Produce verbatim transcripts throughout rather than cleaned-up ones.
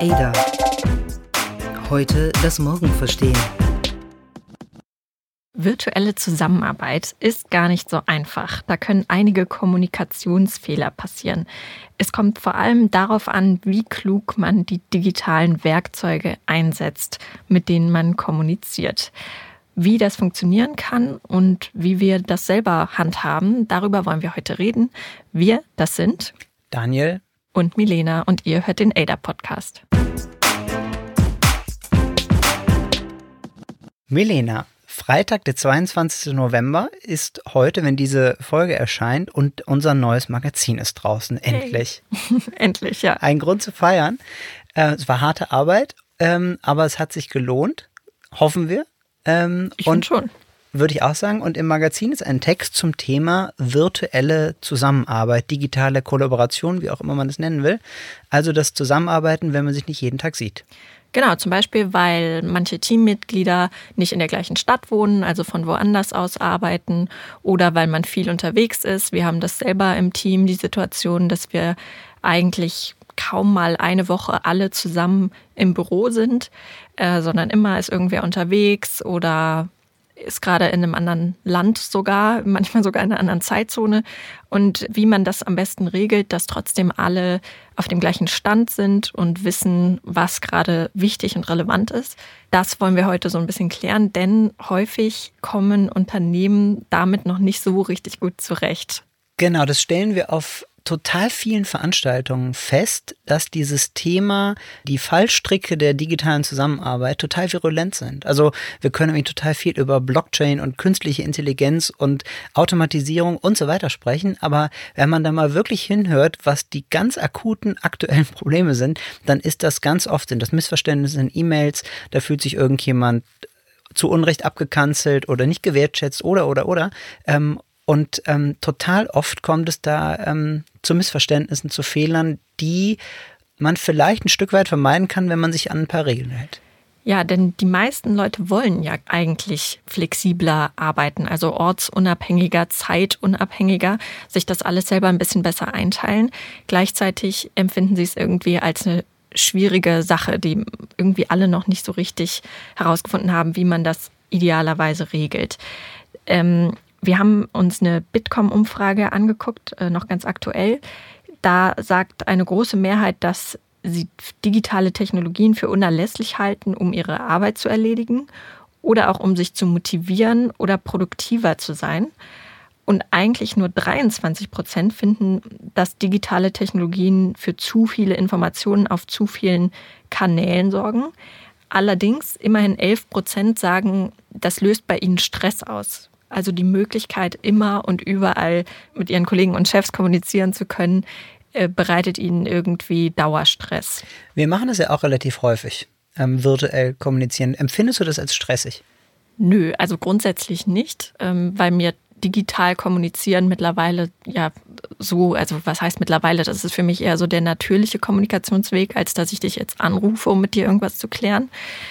Ada. Heute das Morgen verstehen. Virtuelle Zusammenarbeit ist gar nicht so einfach. Da können einige Kommunikationsfehler passieren. Es kommt vor allem darauf an, wie klug man die digitalen Werkzeuge einsetzt, mit denen man kommuniziert. Wie das funktionieren kann und wie wir das selber handhaben, darüber wollen wir heute reden. Wir, das sind Daniel und Milena und ihr hört den Ada-Podcast. Milena, Freitag, der zweiundzwanzigsten November ist heute, wenn diese Folge erscheint, und unser neues Magazin ist draußen. Endlich. Hey. Endlich, ja. Ein Grund zu feiern. Äh, es war harte Arbeit, ähm, aber es hat sich gelohnt, hoffen wir. Ähm, ich finde schon. Würde ich auch sagen. Und im Magazin ist ein Text zum Thema virtuelle Zusammenarbeit, digitale Kollaboration, wie auch immer man es nennen will. Also das Zusammenarbeiten, wenn man sich nicht jeden Tag sieht. Genau, zum Beispiel, weil manche Teammitglieder nicht in der gleichen Stadt wohnen, also von woanders aus arbeiten, oder weil man viel unterwegs ist. Wir haben das selber im Team, die Situation, dass wir eigentlich kaum mal eine Woche alle zusammen im Büro sind, äh, sondern immer ist irgendwer unterwegs oder ist gerade in einem anderen Land sogar, manchmal sogar in einer anderen Zeitzone. Und wie man das am besten regelt, dass trotzdem alle auf dem gleichen Stand sind und wissen, was gerade wichtig und relevant ist, das wollen wir heute so ein bisschen klären, denn häufig kommen Unternehmen damit noch nicht so richtig gut zurecht. Genau, das stellen wir auf total vielen Veranstaltungen fest, dass dieses Thema, die Fallstricke der digitalen Zusammenarbeit total virulent sind. Also wir können nämlich total viel über Blockchain und künstliche Intelligenz und Automatisierung und so weiter sprechen, aber wenn man da mal wirklich hinhört, was die ganz akuten aktuellen Probleme sind, dann ist das ganz oft, sind das Missverständnisse in E-Mails, da fühlt sich irgendjemand zu Unrecht abgekanzelt oder nicht gewertschätzt oder, oder, oder. Ähm, Und ähm, total oft kommt es da ähm, zu Missverständnissen, zu Fehlern, die man vielleicht ein Stück weit vermeiden kann, wenn man sich an ein paar Regeln hält. Ja, denn die meisten Leute wollen ja eigentlich flexibler arbeiten, also ortsunabhängiger, zeitunabhängiger, sich das alles selber ein bisschen besser einteilen. Gleichzeitig empfinden sie es irgendwie als eine schwierige Sache, die irgendwie alle noch nicht so richtig herausgefunden haben, wie man das idealerweise regelt. Ähm, Wir haben uns eine Bitkom-Umfrage angeguckt, äh, noch ganz aktuell. Da sagt eine große Mehrheit, dass sie digitale Technologien für unerlässlich halten, um ihre Arbeit zu erledigen oder auch um sich zu motivieren oder produktiver zu sein. Und eigentlich nur dreiundzwanzig Prozent finden, dass digitale Technologien für zu viele Informationen auf zu vielen Kanälen sorgen. Allerdings immerhin elf Prozent sagen, das löst bei ihnen Stress aus. Also die Möglichkeit, immer und überall mit ihren Kollegen und Chefs kommunizieren zu können, äh, bereitet ihnen irgendwie Dauerstress. Wir machen das ja auch relativ häufig, ähm, virtuell kommunizieren. Empfindest du das als stressig? Nö, also grundsätzlich nicht, ähm, weil mir digital kommunizieren mittlerweile ja so, also was heißt mittlerweile, das ist für mich eher so der natürliche Kommunikationsweg, als dass ich dich jetzt anrufe, um mit dir irgendwas zu klären.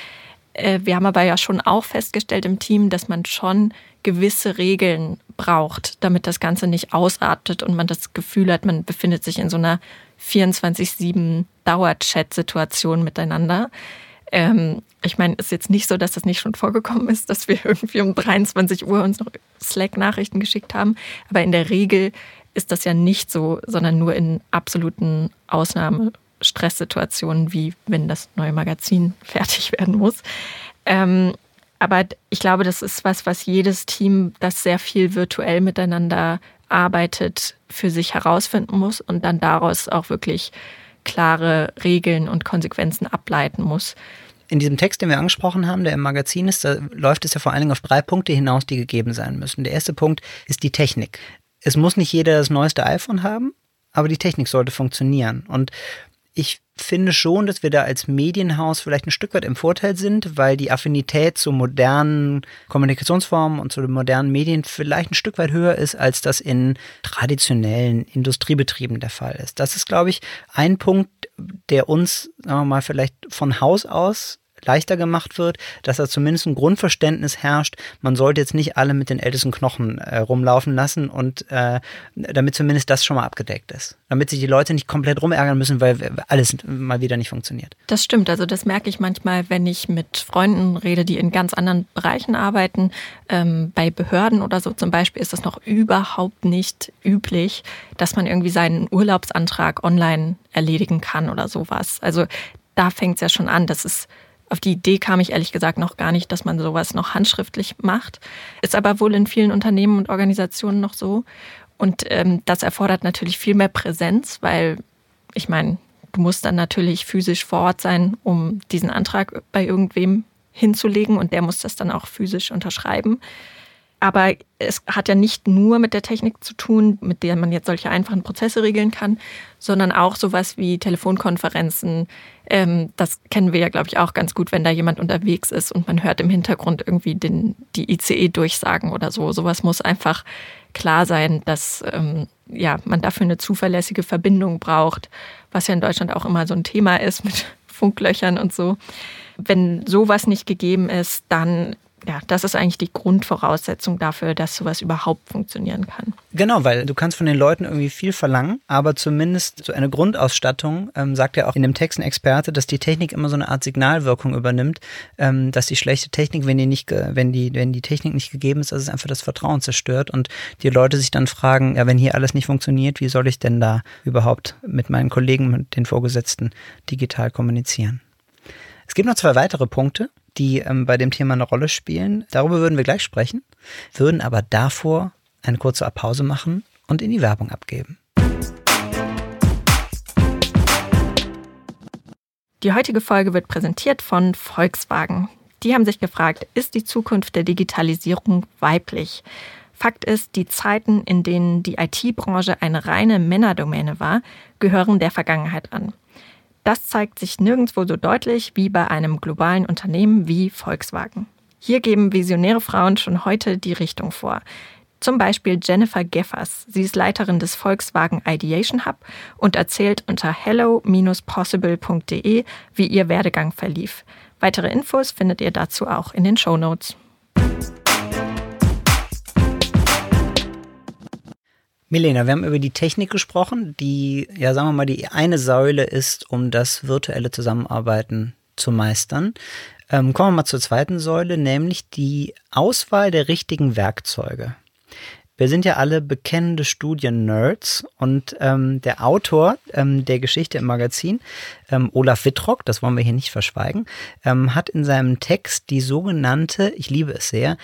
Wir haben aber ja schon auch festgestellt im Team, dass man schon gewisse Regeln braucht, damit das Ganze nicht ausartet und man das Gefühl hat, man befindet sich in so einer vierundzwanzig sieben Dauer-Chat-Situation miteinander. Ähm, ich meine, es ist jetzt nicht so, dass das nicht schon vorgekommen ist, dass wir irgendwie um dreiundzwanzig Uhr uns noch Slack-Nachrichten geschickt haben. Aber in der Regel ist das ja nicht so, sondern nur in absoluten Ausnahmen. Stresssituationen, wie wenn das neue Magazin fertig werden muss. Ähm, aber ich glaube, das ist was, was jedes Team, das sehr viel virtuell miteinander arbeitet, für sich herausfinden muss und dann daraus auch wirklich klare Regeln und Konsequenzen ableiten muss. In diesem Text, den wir angesprochen haben, der im Magazin ist, da läuft es ja vor allen Dingen auf drei Punkte hinaus, die gegeben sein müssen. Der erste Punkt ist die Technik. Es muss nicht jeder das neueste iPhone haben, aber die Technik sollte funktionieren. Und ich finde schon, dass wir da als Medienhaus vielleicht ein Stück weit im Vorteil sind, weil die Affinität zu modernen Kommunikationsformen und zu den modernen Medien vielleicht ein Stück weit höher ist, als das in traditionellen Industriebetrieben der Fall ist. Das ist, glaube ich, ein Punkt, der uns, sagen wir mal, vielleicht von Haus aus leichter gemacht wird, dass da zumindest ein Grundverständnis herrscht, man sollte jetzt nicht alle mit den ältesten Knochen äh, rumlaufen lassen und äh, damit zumindest das schon mal abgedeckt ist. Damit sich die Leute nicht komplett rumärgern müssen, weil alles mal wieder nicht funktioniert. Das stimmt, also das merke ich manchmal, wenn ich mit Freunden rede, die in ganz anderen Bereichen arbeiten. Ähm, bei Behörden oder so zum Beispiel ist das noch überhaupt nicht üblich, dass man irgendwie seinen Urlaubsantrag online erledigen kann oder sowas. Also da fängt es ja schon an. Das ist, auf die Idee kam ich ehrlich gesagt noch gar nicht, dass man sowas noch handschriftlich macht. Ist aber wohl in vielen Unternehmen und Organisationen noch so. Und ähm, das erfordert natürlich viel mehr Präsenz, weil ich meine, du musst dann natürlich physisch vor Ort sein, um diesen Antrag bei irgendwem hinzulegen und der muss das dann auch physisch unterschreiben. Aber es hat ja nicht nur mit der Technik zu tun, mit der man jetzt solche einfachen Prozesse regeln kann, sondern auch sowas wie Telefonkonferenzen. Ähm, das kennen wir ja, glaube ich, auch ganz gut, wenn da jemand unterwegs ist und man hört im Hintergrund irgendwie den, die I C E-Durchsagen oder so. Sowas muss einfach klar sein, dass ähm, ja, man dafür eine zuverlässige Verbindung braucht, was ja in Deutschland auch immer so ein Thema ist mit Funklöchern und so. Wenn sowas nicht gegeben ist, dann ja, das ist eigentlich die Grundvoraussetzung dafür, dass sowas überhaupt funktionieren kann. Genau, weil du kannst von den Leuten irgendwie viel verlangen, aber zumindest so eine Grundausstattung, ähm, sagt ja auch in dem Text ein Experte, dass die Technik immer so eine Art Signalwirkung übernimmt, ähm, dass die schlechte Technik, wenn die nicht, wenn die, wenn die Technik nicht gegeben ist, dass es einfach das Vertrauen zerstört und die Leute sich dann fragen, ja, wenn hier alles nicht funktioniert, wie soll ich denn da überhaupt mit meinen Kollegen, mit den Vorgesetzten digital kommunizieren? Es gibt noch zwei weitere Punkte, die ähm, bei dem Thema eine Rolle spielen. Darüber würden wir gleich sprechen, würden aber davor eine kurze Pause machen und in die Werbung abgeben. Die heutige Folge wird präsentiert von Volkswagen. Die haben sich gefragt, ist die Zukunft der Digitalisierung weiblich? Fakt ist, die Zeiten, in denen die I T-Branche eine reine Männerdomäne war, gehören der Vergangenheit an. Das zeigt sich nirgendwo so deutlich wie bei einem globalen Unternehmen wie Volkswagen. Hier geben visionäre Frauen schon heute die Richtung vor. Zum Beispiel Jennifer Geffers. Sie ist Leiterin des Volkswagen Ideation Hub und erzählt unter hello dash possible punkt de, wie ihr Werdegang verlief. Weitere Infos findet ihr dazu auch in den Shownotes. Milena, wir haben über die Technik gesprochen, die, ja, sagen wir mal, die eine Säule ist, um das virtuelle Zusammenarbeiten zu meistern. Ähm, kommen wir mal zur zweiten Säule, nämlich die Auswahl der richtigen Werkzeuge. Wir sind ja alle bekennende Studien-Nerds und ähm, der Autor ähm, der Geschichte im Magazin, ähm, Olaf Wittrock, das wollen wir hier nicht verschweigen, ähm, hat in seinem Text die sogenannte, ich liebe es sehr,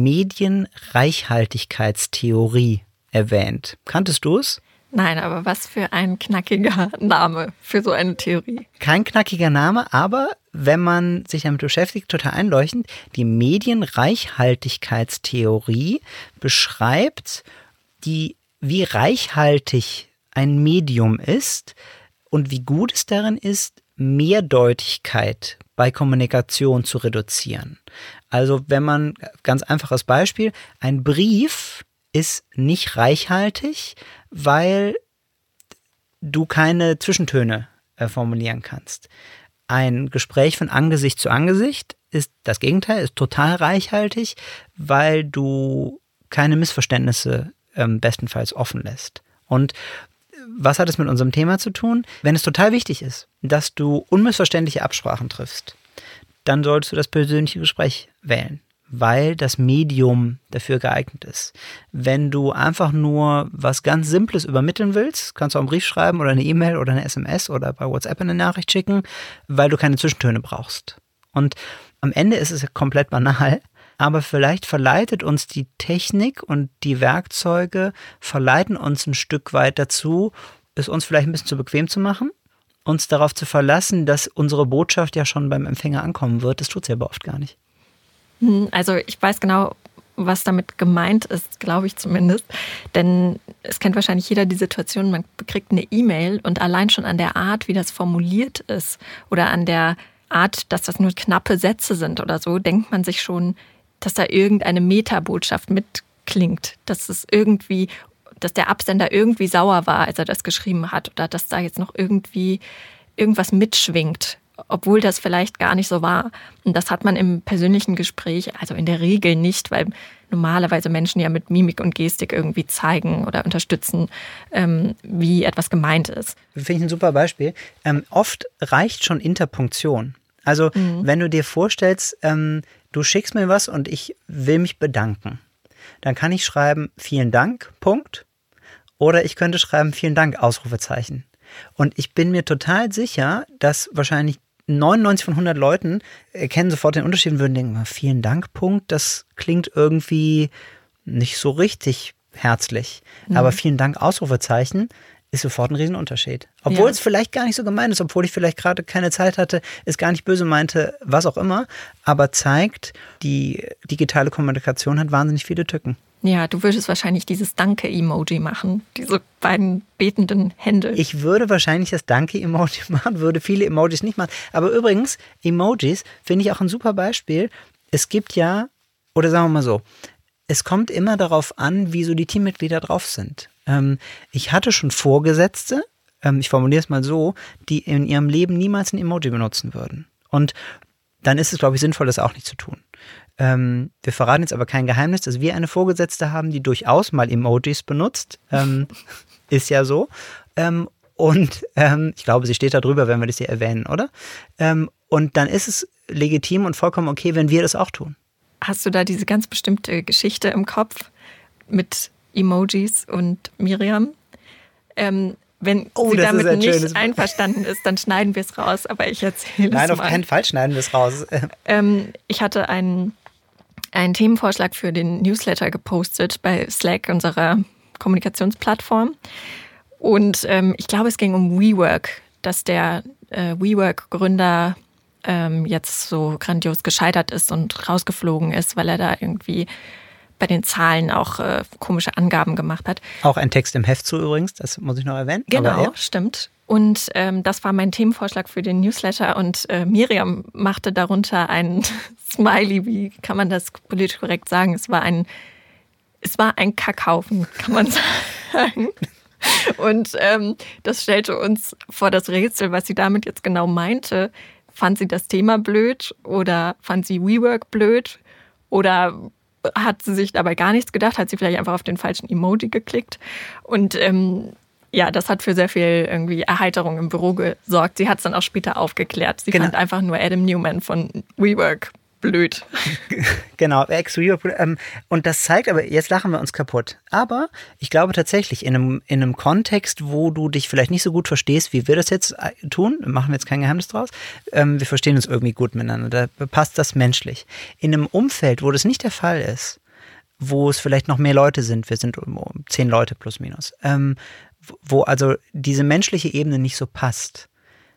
Medienreichhaltigkeitstheorie erwähnt. Kanntest du es? Nein, aber was für ein knackiger Name für so eine Theorie. Kein knackiger Name, aber wenn man sich damit beschäftigt, total einleuchtend. Die Medienreichhaltigkeitstheorie beschreibt, die, wie reichhaltig ein Medium ist und wie gut es darin ist, Mehrdeutigkeit bei Kommunikation zu reduzieren. Also wenn man, ganz einfaches Beispiel, ein Brief ist nicht reichhaltig, weil du keine Zwischentöne äh, formulieren kannst. Ein Gespräch von Angesicht zu Angesicht ist das Gegenteil, ist total reichhaltig, weil du keine Missverständnisse ähm, bestenfalls offen lässt. Und was hat es mit unserem Thema zu tun? Wenn es total wichtig ist, dass du unmissverständliche Absprachen triffst, dann solltest du das persönliche Gespräch wählen, weil das Medium dafür geeignet ist. Wenn du einfach nur was ganz Simples übermitteln willst, kannst du auch einen Brief schreiben oder eine E-Mail oder eine S M S oder bei WhatsApp eine Nachricht schicken, weil du keine Zwischentöne brauchst. Und am Ende ist es komplett banal, aber vielleicht verleitet uns die Technik und die Werkzeuge, verleiten uns ein Stück weit dazu, es uns vielleicht ein bisschen zu bequem zu machen, uns darauf zu verlassen, dass unsere Botschaft ja schon beim Empfänger ankommen wird. Das tut sie aber oft gar nicht. Also ich weiß genau, was damit gemeint ist, glaube ich zumindest. Denn es kennt wahrscheinlich jeder die Situation, man bekriegt eine E-Mail und allein schon an der Art, wie das formuliert ist oder an der Art, dass das nur knappe Sätze sind oder so, denkt man sich schon, dass da irgendeine Metabotschaft mitklingt, dass es irgendwie, dass der Absender irgendwie sauer war, als er das geschrieben hat oder dass da jetzt noch irgendwie irgendwas mitschwingt. obwohl das vielleicht gar nicht so war. Und das hat man im persönlichen Gespräch, also in der Regel nicht, weil normalerweise Menschen ja mit Mimik und Gestik irgendwie zeigen oder unterstützen, ähm, wie etwas gemeint ist. Finde ich ein super Beispiel. Ähm, oft reicht schon Interpunktion. Also mhm. wenn du dir vorstellst, ähm, du schickst mir was und ich will mich bedanken, dann kann ich schreiben, vielen Dank, Punkt. Oder ich könnte schreiben, vielen Dank, Ausrufezeichen. Und ich bin mir total sicher, dass wahrscheinlich neunundneunzig von hundert Leuten erkennen sofort den Unterschied und würden denken, vielen Dank, Punkt, das klingt irgendwie nicht so richtig herzlich. Mhm. Aber vielen Dank, Ausrufezeichen, ist sofort ein Riesenunterschied. Obwohl ja. es vielleicht gar nicht so gemeint ist, obwohl ich vielleicht gerade keine Zeit hatte, es gar nicht böse meinte, was auch immer, aber zeigt, die digitale Kommunikation hat wahnsinnig viele Tücken. Ja, du würdest wahrscheinlich dieses Danke-Emoji machen, diese beiden betenden Hände. Ich würde wahrscheinlich das Danke-Emoji machen, würde viele Emojis nicht machen. Aber übrigens, Emojis finde ich auch ein super Beispiel. Es gibt ja, oder sagen wir mal so, es kommt immer darauf an, wie so die Teammitglieder drauf sind. Ähm, ich hatte schon Vorgesetzte, ähm, ich formuliere es mal so, die in ihrem Leben niemals ein Emoji benutzen würden. Und dann ist es, glaube ich, sinnvoll, das auch nicht zu tun. Ähm, wir verraten jetzt aber kein Geheimnis, dass wir eine Vorgesetzte haben, die durchaus mal Emojis benutzt. Ähm, ist ja so. Ähm, und ähm, ich glaube, sie steht da drüber, wenn wir das hier erwähnen, oder? Ähm, und dann ist es legitim und vollkommen okay, wenn wir das auch tun. Hast du da diese ganz bestimmte Geschichte im Kopf mit Emojis und Miriam? Ähm, wenn oh, sie damit ein nicht schönes... einverstanden ist, dann schneiden wir es raus, aber ich erzähle es mal. Nein, auf keinen Fall schneiden wir es raus. Ähm, ich hatte einen, einen Themenvorschlag für den Newsletter gepostet bei Slack, unserer Kommunikationsplattform. Und ähm, ich glaube, es ging um WeWork, dass der äh, WeWork-Gründer ähm, jetzt so grandios gescheitert ist und rausgeflogen ist, weil er da irgendwie bei den Zahlen auch äh, komische Angaben gemacht hat. Auch ein Text im Heft zu übrigens, das muss ich noch erwähnen. Genau, aber, ja. Stimmt. Und ähm, das war mein Themenvorschlag für den Newsletter und äh, Miriam machte darunter ein Smiley, wie kann man das politisch korrekt sagen? Es war ein, es war ein Kackhaufen, kann man sagen. Und ähm, das stellte uns vor das Rätsel, was sie damit jetzt genau meinte. Fand sie das Thema blöd oder fand sie WeWork blöd oder hat sie sich dabei gar nichts gedacht, hat sie vielleicht einfach auf den falschen Emoji geklickt. Und ähm, ja, das hat für sehr viel irgendwie Erheiterung im Büro gesorgt. Sie hat es dann auch später aufgeklärt. Sie genau. fand einfach nur Adam Newman von WeWork blöd. Genau, ex-WeWork. Ähm, und das zeigt aber, jetzt lachen wir uns kaputt. Aber ich glaube tatsächlich, in einem, in einem Kontext, wo du dich vielleicht nicht so gut verstehst, wie wir das jetzt tun, machen wir jetzt kein Geheimnis draus, ähm, wir verstehen uns irgendwie gut miteinander, da passt das menschlich. In einem Umfeld, wo das nicht der Fall ist, wo es vielleicht noch mehr Leute sind, wir sind um, um zehn Leute plus minus, ähm, wo also diese menschliche Ebene nicht so passt,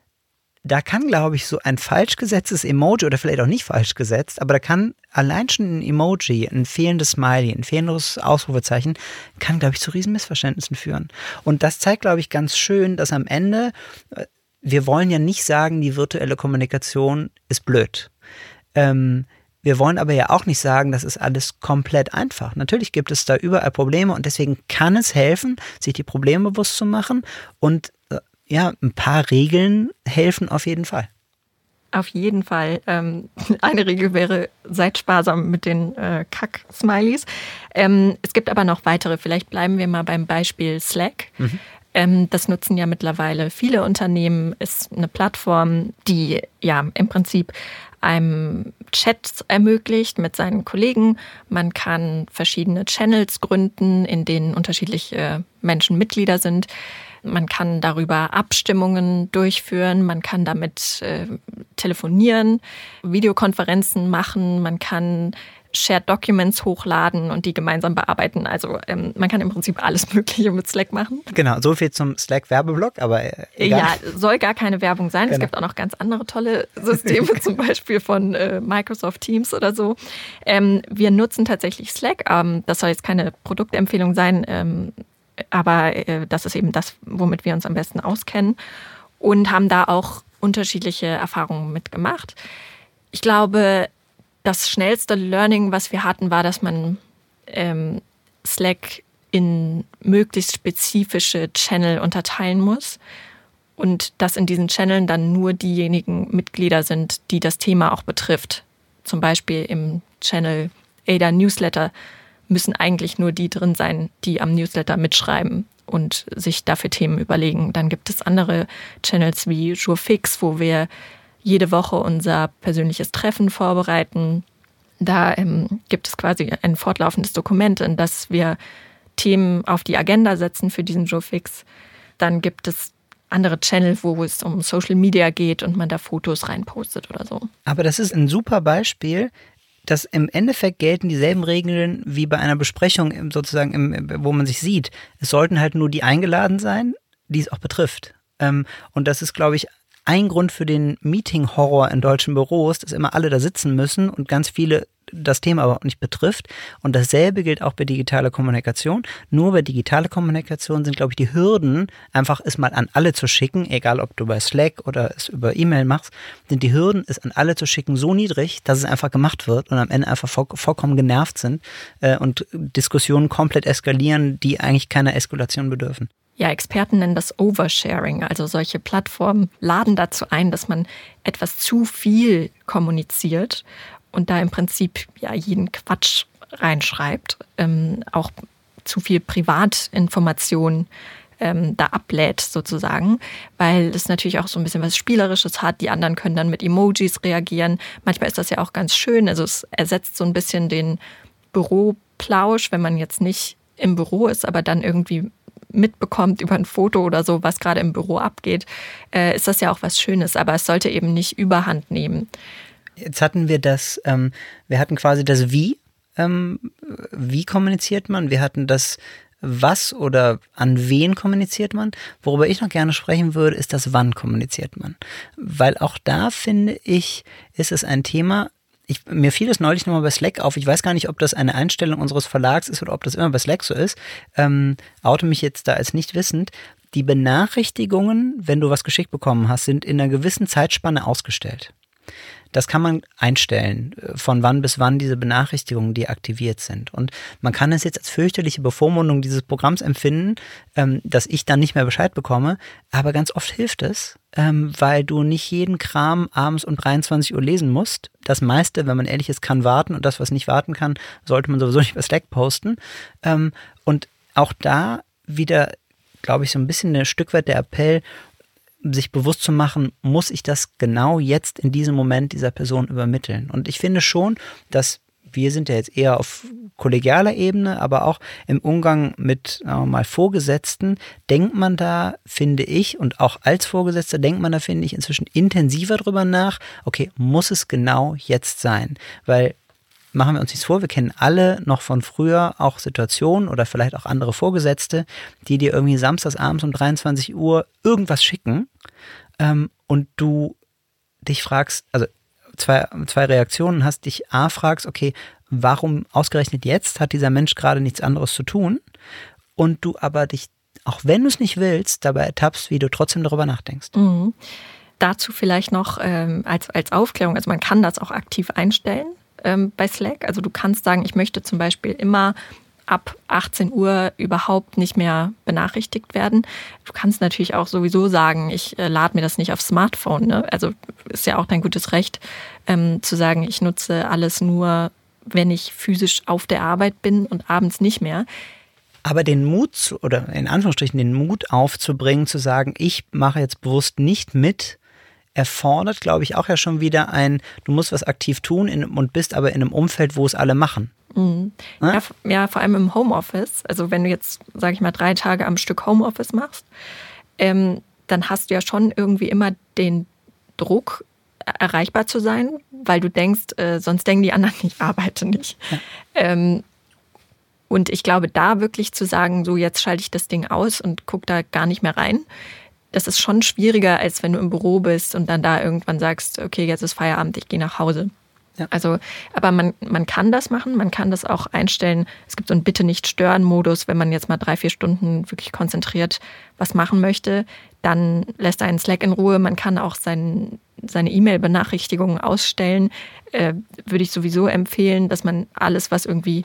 da kann, glaube ich, so ein falsch gesetztes Emoji oder vielleicht auch nicht falsch gesetzt, aber da kann allein schon ein Emoji, ein fehlendes Smiley, ein fehlendes Ausrufezeichen, kann, glaube ich, zu riesen Missverständnissen führen. Und das zeigt, glaube ich, ganz schön, dass am Ende, wir wollen ja nicht sagen, die virtuelle Kommunikation ist blöd. Ähm, wir wollen aber ja auch nicht sagen, das ist alles komplett einfach. Natürlich gibt es da überall Probleme und deswegen kann es helfen, sich die Probleme bewusst zu machen und ja, ein paar Regeln helfen auf jeden Fall. Auf jeden Fall. Ähm, eine Regel wäre, seid sparsam mit den äh, Kack-Smileys. Ähm, es gibt aber noch weitere. Vielleicht bleiben wir mal beim Beispiel Slack. Mhm. Ähm, das nutzen ja mittlerweile viele Unternehmen. Ist eine Plattform, die ja im Prinzip einem Chats ermöglicht mit seinen Kollegen. Man kann verschiedene Channels gründen, in denen unterschiedliche Menschen Mitglieder sind. Man kann darüber Abstimmungen durchführen, man kann damit äh, telefonieren, Videokonferenzen machen, man kann Shared Documents hochladen und die gemeinsam bearbeiten. Also ähm, man kann im Prinzip alles Mögliche mit Slack machen. Genau, so viel zum Slack-Werbeblock, aber äh, egal. Ja, soll gar keine Werbung sein. Genau. Es gibt auch noch ganz andere tolle Systeme, zum Beispiel von äh, Microsoft Teams oder so. Ähm, wir nutzen tatsächlich Slack. Ähm, das soll jetzt keine Produktempfehlung sein, ähm, aber äh, das ist eben das, womit wir uns am besten auskennen und haben da auch unterschiedliche Erfahrungen mitgemacht. Ich glaube, das schnellste Learning, was wir hatten, war, dass man ähm, Slack in möglichst spezifische Channel unterteilen muss und dass in diesen Channeln dann nur diejenigen Mitglieder sind, die das Thema auch betrifft. Zum Beispiel im Channel Ada Newsletter müssen eigentlich nur die drin sein, die am Newsletter mitschreiben und sich dafür Themen überlegen. Dann gibt es andere Channels wie Jourfix, wo wir jede Woche unser persönliches Treffen vorbereiten. Da ähm, gibt es quasi ein fortlaufendes Dokument, in das wir Themen auf die Agenda setzen für diesen Jourfix. Dann gibt es andere Channel, wo es um Social Media geht und man da Fotos reinpostet oder so. Aber das ist ein super Beispiel, dass im Endeffekt gelten dieselben Regeln wie bei einer Besprechung sozusagen, im, wo man sich sieht. Es sollten halt nur die eingeladen sein, die es auch betrifft. Und das ist, glaube ich, ein Grund für den Meeting-Horror in deutschen Büros, dass immer alle da sitzen müssen und ganz viele das Thema aber auch nicht betrifft. Und dasselbe gilt auch bei digitaler Kommunikation. Nur bei digitaler Kommunikation sind, glaube ich, die Hürden, einfach es mal an alle zu schicken, egal ob du bei Slack oder es über E-Mail machst, sind die Hürden, es an alle zu schicken, so niedrig, dass es einfach gemacht wird und am Ende einfach voll, vollkommen genervt sind äh, und Diskussionen komplett eskalieren, die eigentlich keiner Eskalation bedürfen. Ja, Experten nennen das Oversharing. Also solche Plattformen laden dazu ein, dass man etwas zu viel kommuniziert und da im Prinzip ja jeden Quatsch reinschreibt, ähm, auch zu viel Privatinformation ähm, da ablädt sozusagen, weil es natürlich auch so ein bisschen was Spielerisches hat. Die anderen können dann mit Emojis reagieren. Manchmal ist das ja auch ganz schön. Also es ersetzt so ein bisschen den Büroplausch, wenn man jetzt nicht im Büro ist, aber dann irgendwie mitbekommt über ein Foto oder so, was gerade im Büro abgeht, äh, ist das ja auch was Schönes. Aber es sollte eben nicht Überhand nehmen. Jetzt hatten wir das, ähm, wir hatten quasi das Wie, ähm, wie kommuniziert man, wir hatten das Was oder an wen kommuniziert man. Worüber ich noch gerne sprechen würde, ist das Wann kommuniziert man. Weil auch da, finde ich, ist es ein Thema, ich, mir fiel das neulich nochmal bei Slack auf, ich weiß gar nicht, ob das eine Einstellung unseres Verlags ist oder ob das immer bei Slack so ist, ähm, oute mich jetzt da als nicht wissend. Die Benachrichtigungen, wenn du was geschickt bekommen hast, sind in einer gewissen Zeitspanne ausgestellt. Das kann man einstellen, von wann bis wann diese Benachrichtigungen deaktiviert sind. Und man kann es jetzt als fürchterliche Bevormundung dieses Programms empfinden, ähm, dass ich dann nicht mehr Bescheid bekomme. Aber ganz oft hilft es, ähm, weil du nicht jeden Kram abends um dreiundzwanzig Uhr lesen musst. Das meiste, wenn man ehrlich ist, kann warten. Und das, was nicht warten kann, sollte man sowieso nicht bei Slack posten. Ähm, und auch da wieder, glaube ich, so ein bisschen ein Stück weit der Appell, sich bewusst zu machen, muss ich das genau jetzt in diesem Moment dieser Person übermitteln. Und ich finde schon, dass wir sind ja jetzt eher auf kollegialer Ebene, aber auch im Umgang mit äh, mal Vorgesetzten denkt man da, finde ich, und auch als Vorgesetzter denkt man da, finde ich, inzwischen intensiver drüber nach, okay, muss es genau jetzt sein? Weil machen wir uns nichts vor, wir kennen alle noch von früher auch Situationen oder vielleicht auch andere Vorgesetzte, die dir irgendwie samstags abends um dreiundzwanzig Uhr irgendwas schicken ähm, und du dich fragst, also zwei, zwei Reaktionen hast, dich A fragst, okay, warum ausgerechnet jetzt hat dieser Mensch gerade nichts anderes zu tun und du aber dich, auch wenn du es nicht willst, dabei ertappst, wie du trotzdem darüber nachdenkst. Mhm. Dazu vielleicht noch ähm, als, als Aufklärung, also man kann das auch aktiv einstellen. Bei Slack. Also du kannst sagen, ich möchte zum Beispiel immer ab achtzehn Uhr überhaupt nicht mehr benachrichtigt werden. Du kannst natürlich auch sowieso sagen, ich äh, lade mir das nicht aufs Smartphone. Ne? Also ist ja auch dein gutes Recht, ähm, zu sagen, ich nutze alles nur, wenn ich physisch auf der Arbeit bin und abends nicht mehr. Aber den Mut, zu, oder in Anführungsstrichen den Mut aufzubringen, zu sagen, ich mache jetzt bewusst nicht mit, erfordert, glaube ich, auch ja schon wieder ein, du musst was aktiv tun in, und bist aber in einem Umfeld, wo es alle machen. Mhm. Ja? Ja, ja, vor allem im Homeoffice. Also wenn du jetzt, sage ich mal, drei Tage am Stück Homeoffice machst, ähm, dann hast du ja schon irgendwie immer den Druck, erreichbar zu sein, weil du denkst, äh, sonst denken die anderen, ich arbeite nicht. Ja. Ähm, und ich glaube, da wirklich zu sagen, so jetzt schalte ich das Ding aus und gucke da gar nicht mehr rein, das ist schon schwieriger, als wenn du im Büro bist und dann da irgendwann sagst, okay, jetzt ist Feierabend, ich gehe nach Hause. Ja. Also, aber man, man kann das machen, man kann das auch einstellen. Es gibt so einen Bitte-nicht-stören-Modus, wenn man jetzt mal drei, vier Stunden wirklich konzentriert was machen möchte, dann lässt einen Slack in Ruhe. Man kann auch sein, seine E-Mail-Benachrichtigungen ausstellen. Äh, würde ich sowieso empfehlen, dass man alles, was irgendwie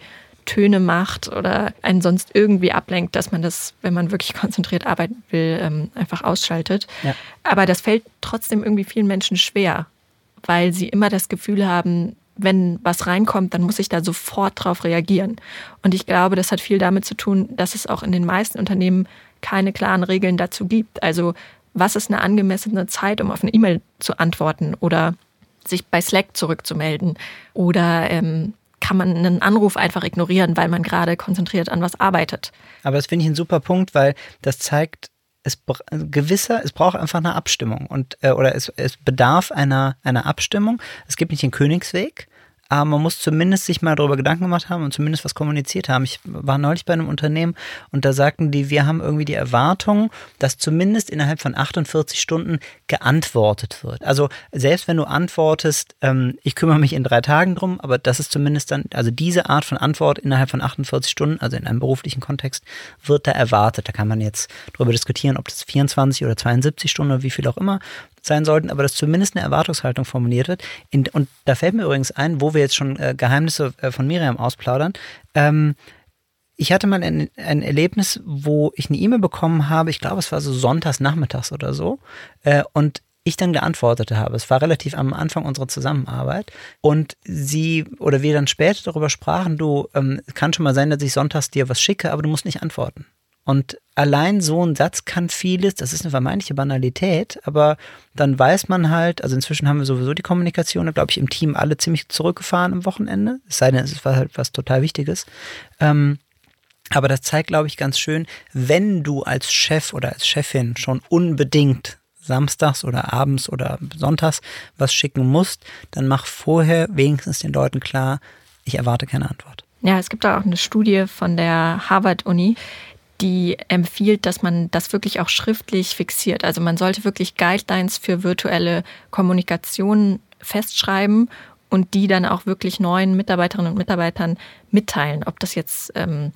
Töne macht oder einen sonst irgendwie ablenkt, dass man das, wenn man wirklich konzentriert arbeiten will, einfach ausschaltet. Ja. Aber das fällt trotzdem irgendwie vielen Menschen schwer, weil sie immer das Gefühl haben, wenn was reinkommt, dann muss ich da sofort drauf reagieren. Und ich glaube, das hat viel damit zu tun, dass es auch in den meisten Unternehmen keine klaren Regeln dazu gibt. Also was ist eine angemessene Zeit, um auf eine E-Mail zu antworten oder sich bei Slack zurückzumelden? Oder ähm, kann man einen Anruf einfach ignorieren, weil man gerade konzentriert an was arbeitet? Aber das finde ich ein super Punkt, weil das zeigt, es gewisser, es braucht einfach eine Abstimmung und äh, oder es, es bedarf einer, einer Abstimmung. Es gibt nicht den Königsweg, aber man muss zumindest sich mal darüber Gedanken gemacht haben und zumindest was kommuniziert haben. Ich war neulich bei einem Unternehmen und da sagten die, wir haben irgendwie die Erwartung, dass zumindest innerhalb von achtundvierzig Stunden geantwortet wird. Also selbst wenn du antwortest, ähm, ich kümmere mich in drei Tagen drum, aber das ist zumindest dann, also diese Art von Antwort innerhalb von achtundvierzig Stunden, also in einem beruflichen Kontext, wird da erwartet. Da kann man jetzt darüber diskutieren, ob das vierundzwanzig oder zweiundsiebzig Stunden oder wie viel auch immer sein sollten, aber dass zumindest eine Erwartungshaltung formuliert wird. In, und da fällt mir übrigens ein, wo wir jetzt schon äh, Geheimnisse äh, von Miriam ausplaudern. Ähm, ich hatte mal ein, ein Erlebnis, wo ich eine E-Mail bekommen habe, ich glaube, es war so sonntags nachmittags oder so, äh, und ich dann geantwortet habe. Es war relativ am Anfang unserer Zusammenarbeit und sie oder wir dann später darüber sprachen, du, ähm, kann schon mal sein, dass ich sonntags dir was schicke, aber du musst nicht antworten. Und allein so ein Satz kann vieles, das ist eine vermeintliche Banalität, aber dann weiß man halt, also inzwischen haben wir sowieso die Kommunikation, glaube ich, im Team alle ziemlich zurückgefahren am Wochenende, es sei denn, es war halt was total Wichtiges. Ähm, aber das zeigt, glaube ich, ganz schön, wenn du als Chef oder als Chefin schon unbedingt samstags oder abends oder sonntags was schicken musst, dann mach vorher wenigstens den Leuten klar, ich erwarte keine Antwort. Ja, es gibt da auch eine Studie von der Harvard-Uni, die empfiehlt, dass man das wirklich auch schriftlich fixiert. Also man sollte wirklich Guidelines für virtuelle Kommunikation festschreiben und die dann auch wirklich neuen Mitarbeiterinnen und Mitarbeitern mitteilen. Ob das jetzt ähm,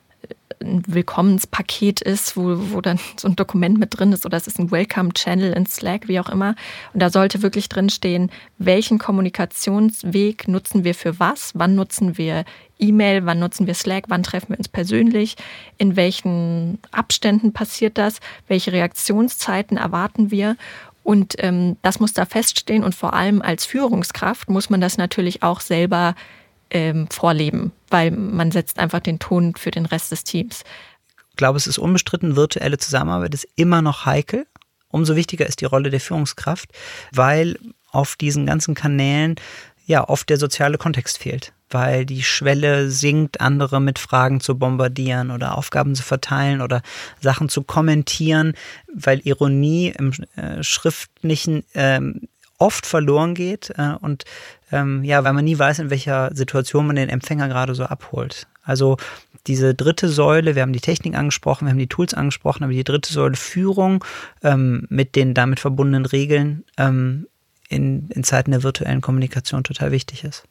ein Willkommenspaket ist, wo, wo dann so ein Dokument mit drin ist oder es ist ein Welcome-Channel in Slack, wie auch immer. Und da sollte wirklich drin stehen, welchen Kommunikationsweg nutzen wir für was, wann nutzen wir E-Mail, wann nutzen wir Slack, wann treffen wir uns persönlich, in welchen Abständen passiert das, welche Reaktionszeiten erwarten wir. Und ähm, das muss da feststehen und vor allem als Führungskraft muss man das natürlich auch selber ähm, vorleben, weil man setzt einfach den Ton für den Rest des Teams. Ich glaube, es ist unbestritten, virtuelle Zusammenarbeit ist immer noch heikel. Umso wichtiger ist die Rolle der Führungskraft, weil auf diesen ganzen Kanälen ja oft der soziale Kontext fehlt, weil die Schwelle sinkt, andere mit Fragen zu bombardieren oder Aufgaben zu verteilen oder Sachen zu kommentieren, weil Ironie im äh, Schriftlichen ähm, oft verloren geht äh, und ähm, ja, weil man nie weiß, in welcher Situation man den Empfänger gerade so abholt. Also diese dritte Säule, wir haben die Technik angesprochen, wir haben die Tools angesprochen, aber die dritte Säule Führung ähm, mit den damit verbundenen Regeln ähm, in, in Zeiten der virtuellen Kommunikation total wichtig ist.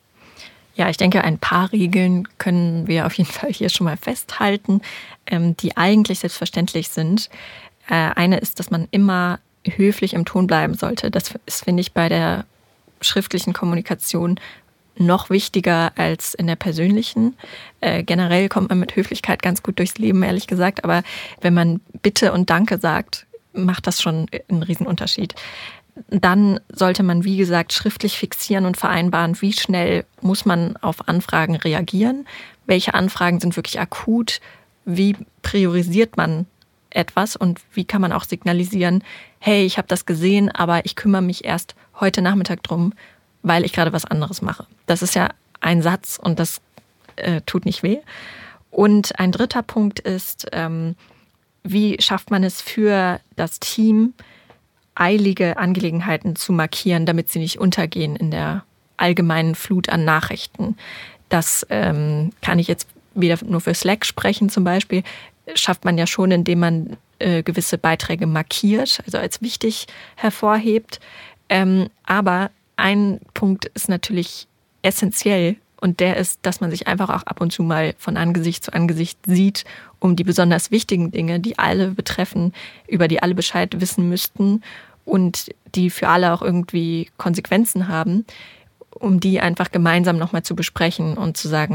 Ja, ich denke, ein paar Regeln können wir auf jeden Fall hier schon mal festhalten, ähm, die eigentlich selbstverständlich sind. Äh, eine ist, dass man immer höflich im Ton bleiben sollte. Das ist, finde ich, bei der schriftlichen Kommunikation noch wichtiger als in der persönlichen. Äh, generell kommt man mit Höflichkeit ganz gut durchs Leben, ehrlich gesagt. Aber wenn man Bitte und Danke sagt, macht das schon einen Riesenunterschied. Dann sollte man, wie gesagt, schriftlich fixieren und vereinbaren, wie schnell muss man auf Anfragen reagieren, welche Anfragen sind wirklich akut, wie priorisiert man etwas und wie kann man auch signalisieren, hey, ich habe das gesehen, aber ich kümmere mich erst heute Nachmittag drum, weil ich gerade was anderes mache. Das ist ja ein Satz und das äh, tut nicht weh. Und ein dritter Punkt ist, ähm, wie schafft man es für das Team, eilige Angelegenheiten zu markieren, damit sie nicht untergehen in der allgemeinen Flut an Nachrichten. Das ähm, kann ich jetzt wieder nur für Slack sprechen zum Beispiel, schafft man ja schon, indem man äh, gewisse Beiträge markiert, also als wichtig hervorhebt. Ähm, aber ein Punkt ist natürlich essentiell und der ist, dass man sich einfach auch ab und zu mal von Angesicht zu Angesicht sieht, um die besonders wichtigen Dinge, die alle betreffen, über die alle Bescheid wissen müssten und die für alle auch irgendwie Konsequenzen haben, um die einfach gemeinsam nochmal zu besprechen und zu sagen,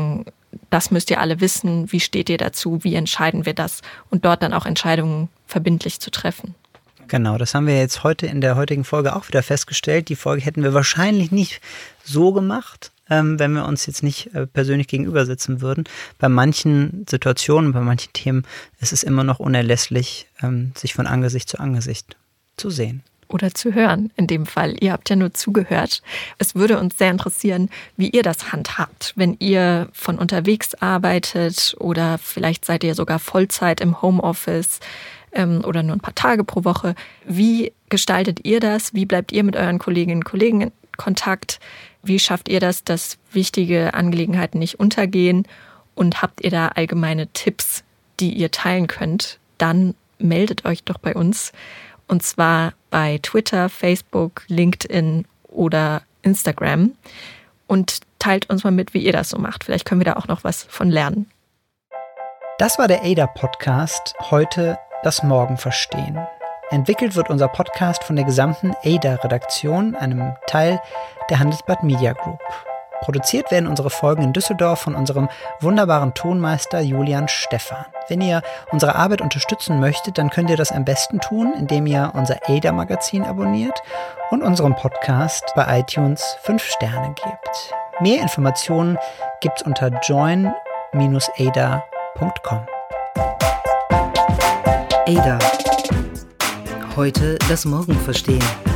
das müsst ihr alle wissen, wie steht ihr dazu, wie entscheiden wir das und dort dann auch Entscheidungen verbindlich zu treffen. Genau, das haben wir jetzt heute in der heutigen Folge auch wieder festgestellt. Die Folge hätten wir wahrscheinlich nicht so gemacht, ähm, wenn wir uns jetzt nicht äh, persönlich gegenüber sitzen würden. Bei manchen Situationen, bei manchen Themen ist es immer noch unerlässlich, ähm, sich von Angesicht zu Angesicht zu sehen. Oder zu hören in dem Fall. Ihr habt ja nur zugehört. Es würde uns sehr interessieren, wie ihr das handhabt, wenn ihr von unterwegs arbeitet oder vielleicht seid ihr sogar Vollzeit im Homeoffice ähm, oder nur ein paar Tage pro Woche. Wie gestaltet ihr das? Wie bleibt ihr mit euren Kolleginnen und Kollegen in Kontakt? Wie schafft ihr das, dass wichtige Angelegenheiten nicht untergehen? Und habt ihr da allgemeine Tipps, die ihr teilen könnt? Dann meldet euch doch bei uns. Und zwar bei Twitter, Facebook, LinkedIn oder Instagram. Und teilt uns mal mit, wie ihr das so macht. Vielleicht können wir da auch noch was von lernen. Das war der A D A-Podcast. Heute das Morgen verstehen. Entwickelt wird unser Podcast von der gesamten A D A-Redaktion, einem Teil der Handelsblatt Media Group. Produziert werden unsere Folgen in Düsseldorf von unserem wunderbaren Tonmeister Julian Stephan. Wenn ihr unsere Arbeit unterstützen möchtet, dann könnt ihr das am besten tun, indem ihr unser A D A-Magazin abonniert und unserem Podcast bei iTunes fünf Sterne gebt. Mehr Informationen gibt's unter join dash a d a punkt com. A D A. Heute das Morgen verstehen.